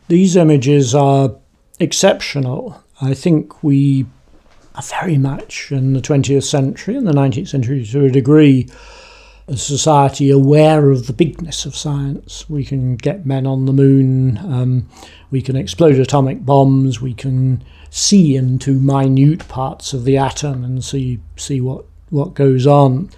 These images are exceptional. I think we are very much in the 20th century and the 19th century to a degree a society aware of the bigness of science. We can get men on the moon, we can explode atomic bombs, we can see into minute parts of the atom and see what goes on.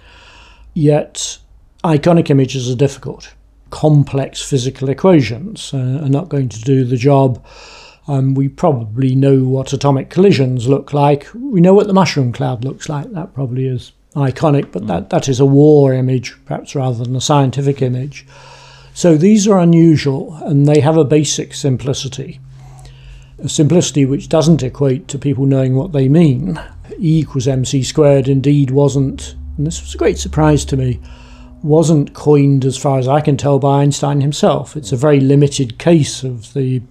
Yet iconic images are difficult. Complex physical equations are not going to do the job. We probably know what atomic collisions look like. We know what the mushroom cloud looks like. That probably is iconic, but that is a war image, perhaps rather than a scientific image. So these are unusual, and they have a basic simplicity. A simplicity which doesn't equate to people knowing what they mean. E equals mc squared indeed wasn't, and this was a great surprise to me, wasn't coined, as far as I can tell, by Einstein himself. It's a very limited case of the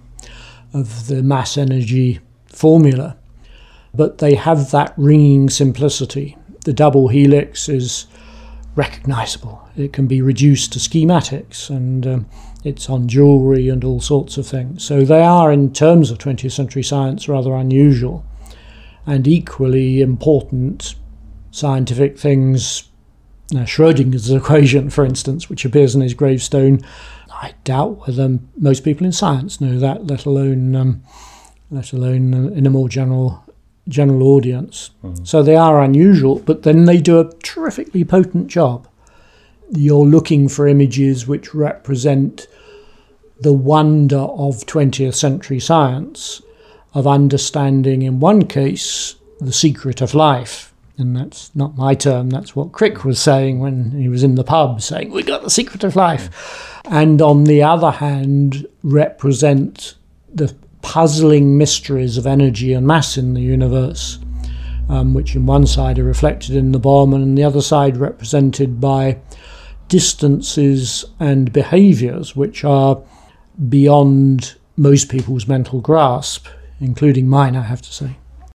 mass energy formula. But they have that ringing simplicity. The double helix is recognizable. It can be reduced to schematics, and it's on jewelry and all sorts of things. So they are, in terms of 20th century science, rather unusual. And equally important scientific things, Schrödinger's equation, for instance, which appears in his gravestone, I doubt whether most people in science know that, let alone in a more general audience. So they are unusual, but then they do a terrifically potent job. You're looking for images which represent the wonder of 20th century science, of understanding, in one case, the secret of life. And that's not my term, that's what Crick was saying when he was in the pub, saying, "We got the secret of life." And on the other hand, represent the puzzling mysteries of energy and mass in the universe, which in one side are reflected in the bomb, and on the other side represented by distances and behaviours which are beyond most people's mental grasp, including mine, I have to say.